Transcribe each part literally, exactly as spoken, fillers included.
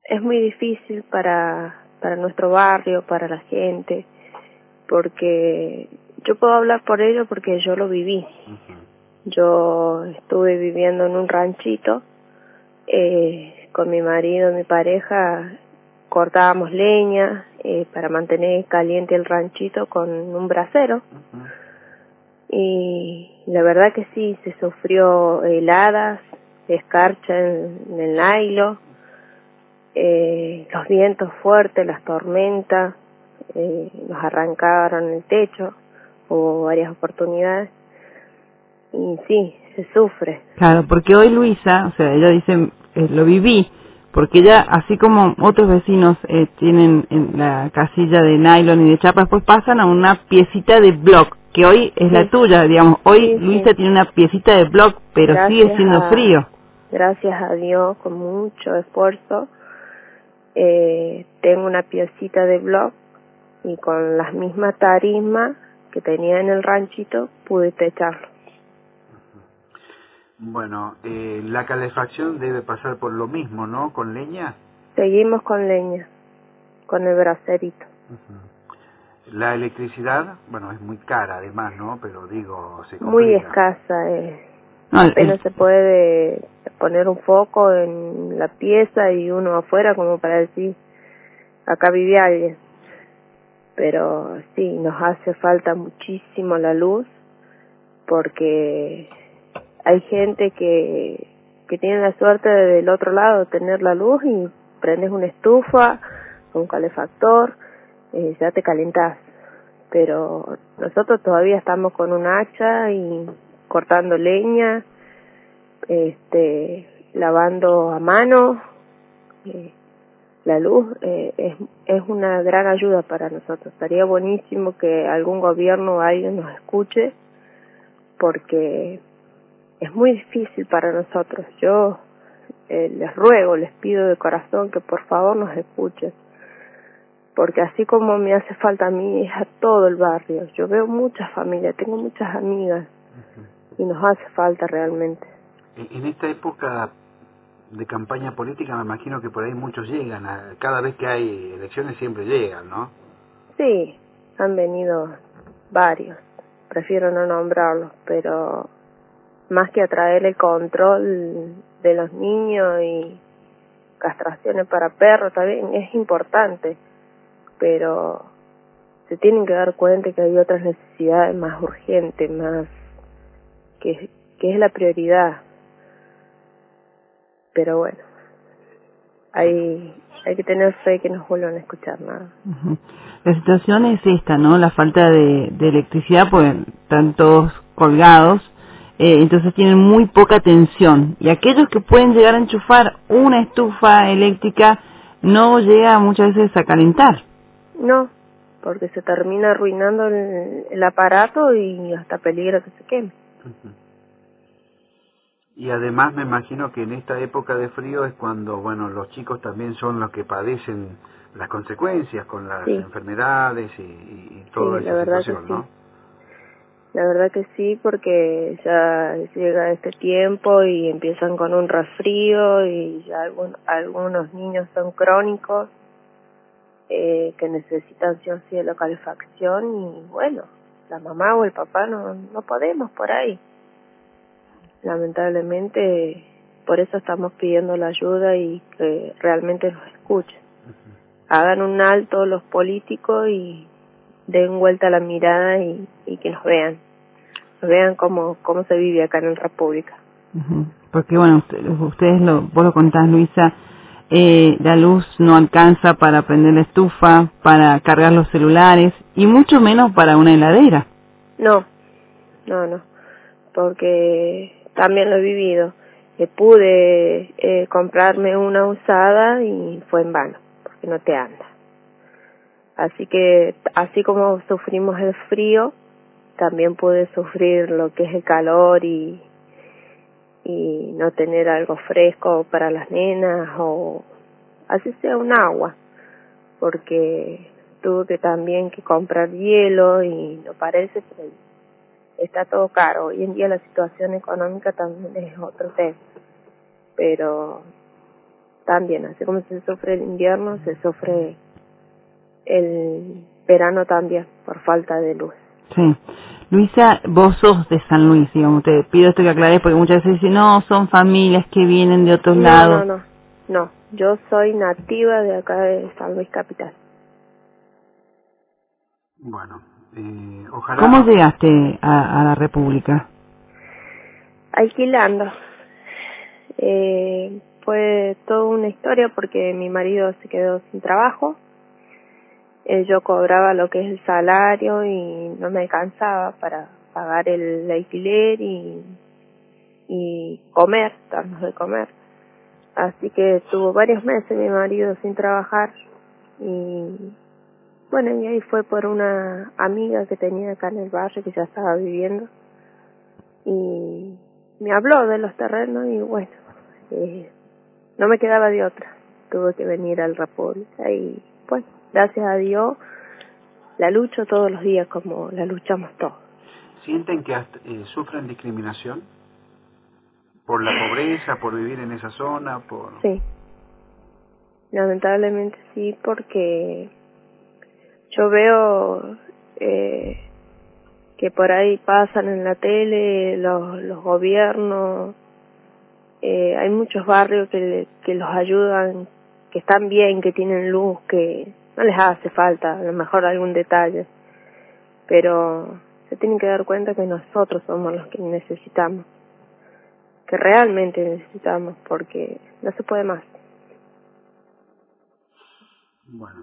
es muy difícil para, para nuestro barrio, para la gente, porque yo puedo hablar por ello porque yo lo viví. Uh-huh. Yo estuve viviendo en un ranchito, eh, con mi marido, mi pareja, cortábamos leña eh, para mantener caliente el ranchito con un brasero. Uh-huh. Y la verdad que sí, se sufrió heladas, escarcha en, en el nailo, eh, los vientos fuertes, las tormentas, eh, nos arrancaron el techo, hubo varias oportunidades, y sí, se sufre. Claro, porque hoy Luisa, o sea, ella dice, eh, lo viví, porque ella, así como otros vecinos eh, tienen en la casilla de nylon y de chapa, después pasan a una piecita de block, que hoy es sí. la tuya, digamos. Hoy sí, Luisa sí. tiene una piecita de block, pero gracias sigue siendo a, frío. Gracias a Dios, con mucho esfuerzo, eh, tengo una piecita de block y con las mismas tarismas que tenía en el ranchito pude techarlo. Bueno, eh, la calefacción debe pasar por lo mismo, ¿no? ¿Con leña? Seguimos con leña, con el braserito. Uh-huh. La electricidad, bueno, es muy cara además, ¿no? Pero digo, se complica. Muy escasa, eh. No, apenas el... se puede poner un foco en la pieza y uno afuera como para decir, acá vive alguien. Pero sí, nos hace falta muchísimo la luz, porque hay gente que, que tiene la suerte de del otro lado tener la luz y prendes una estufa, un calefactor, eh, ya te calentás. Pero nosotros todavía estamos con un hacha y cortando leña, este, lavando a mano. Eh, la luz eh, es, es una gran ayuda para nosotros. Estaría buenísimo que algún gobierno o alguien nos escuche, porque es muy difícil para nosotros. Yo eh, les ruego, les pido de corazón que por favor nos escuchen, porque así como me hace falta a mí, es a todo el barrio. Yo veo muchas familias, tengo muchas amigas, uh-huh. y nos hace falta realmente. En esta época de campaña política me imagino que por ahí muchos llegan, a, cada vez que hay elecciones siempre llegan, ¿no? Sí, han venido varios, prefiero no nombrarlos, pero más que atraer el control de los niños y castraciones para perros, también es importante, pero se tienen que dar cuenta que hay otras necesidades más urgentes, más que, que es la prioridad. Pero bueno, hay hay que tener fe que nos vuelvan a escuchar nada. Uh-huh. La situación es esta, ¿no? La falta de, de electricidad, porque están todos colgados, eh, entonces tienen muy poca tensión. Y aquellos que pueden llegar a enchufar una estufa eléctrica no llega muchas veces a calentar. No, porque se termina arruinando el, el aparato y hasta peligra que se queme. Uh-huh. Y además me imagino que en esta época de frío es cuando, bueno, los chicos también son los que padecen las consecuencias con las sí. enfermedades y, y, y toda sí, esa la verdad situación, que ¿no? Sí. La verdad que sí, porque ya llega este tiempo y empiezan con un resfrío y ya algún, algunos niños son crónicos, eh, que necesitan sí o sí de la calefacción, y bueno, la mamá o el papá no, no podemos por ahí. Lamentablemente, por eso estamos pidiendo la ayuda y que realmente nos escuchen. Hagan un alto los políticos y den vuelta la mirada y, y que nos vean. Nos vean cómo, cómo se vive acá en la República. Uh-huh. Porque bueno, ustedes, lo, vos lo contás, Luisa, eh, la luz no alcanza para prender la estufa, para cargar los celulares y mucho menos para una heladera. No, no, no, porque también lo he vivido. Eh, pude eh, comprarme una usada y fue en vano, porque no te anda. Así que, así como sufrimos el frío, también pude sufrir lo que es el calor y, y no tener algo fresco para las nenas, o así sea un agua, porque tuve que también que comprar hielo y no parece que está todo caro. Hoy en día la situación económica también es otro tema, pero también, así como se sufre el invierno, se sufre el verano también, por falta de luz. Sí. Luisa, vos sos de San Luis, digamos, te pido esto que aclares porque muchas veces dicen, no, son familias que vienen de otros no, lados. No, no, no, yo soy nativa de acá de San Luis Capital. Bueno, eh, ojalá... ¿Cómo llegaste a, a la República? Alquilando. Eh, fue toda una historia porque mi marido se quedó sin trabajo. Eh, yo cobraba lo que es el salario y no me alcanzaba para pagar el alquiler y, y comer, darnos de comer. Así que estuvo varios meses mi marido sin trabajar y bueno, y ahí fue por una amiga que tenía acá en el barrio que ya estaba viviendo y me habló de los terrenos y bueno, eh, no me quedaba de otra, tuve que venir al República y pues gracias a Dios la lucho todos los días como la luchamos todos. ¿Sienten que hasta, eh, sufren discriminación por la pobreza, por vivir en esa zona? Por... Sí, lamentablemente sí, porque yo veo eh, que por ahí pasan en la tele los, los gobiernos, eh, hay muchos barrios que, que los ayudan, que están bien, que tienen luz, que no les hace falta a lo mejor algún detalle, pero se tienen que dar cuenta que nosotros somos los que necesitamos, que realmente necesitamos, porque no se puede más. Bueno,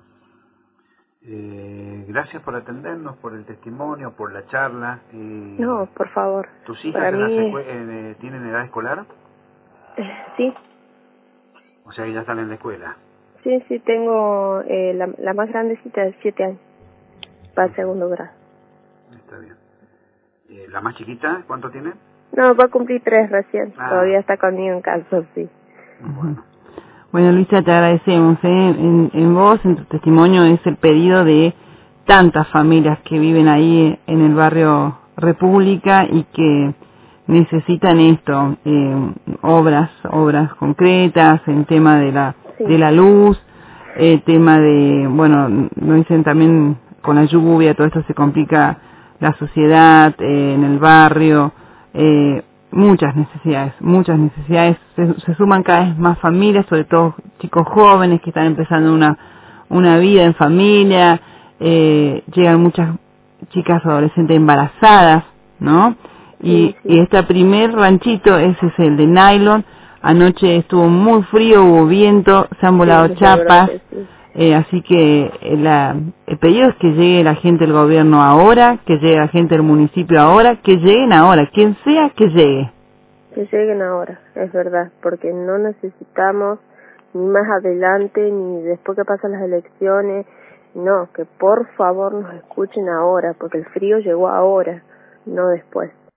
eh, gracias por atendernos, por el testimonio, por la charla. Eh, No, por favor. ¿Tus hijas Para en la mí secue- eh, tienen edad escolar? es, sí, O sea, que ya están en la escuela. sí, sí, tengo eh, la, la más grandecita de siete años, va al segundo grado. Está bien. Eh, ¿La más chiquita cuánto tiene? No, va a cumplir tres recién, Ah. todavía está conmigo en casa, sí. Bueno. Bueno, Luisa, te agradecemos. ¿eh? En, en vos, en tu testimonio, es el pedido de tantas familias que viven ahí en el barrio República y que necesitan esto, eh, obras, obras concretas, en tema de la, Sí. de la luz, eh, tema de, bueno, nos dicen también con la lluvia, todo esto se complica la sociedad, eh, en el barrio, eh, muchas necesidades, muchas necesidades, se, se suman cada vez más familias, sobre todo chicos jóvenes que están empezando una, una vida en familia, eh, llegan muchas chicas adolescentes embarazadas, ¿no? Y, Sí, sí. y este primer ranchito, ese es el de nylon, anoche estuvo muy frío, hubo viento, se han volado Sí, chapas, que sí. eh, así que eh, la, el pedido es que llegue la gente del gobierno ahora, que llegue la gente del municipio ahora, que lleguen ahora, quien sea que llegue. Que lleguen ahora, es verdad, porque no necesitamos ni más adelante, ni después que pasan las elecciones, no, que por favor nos escuchen ahora, porque el frío llegó ahora, no después.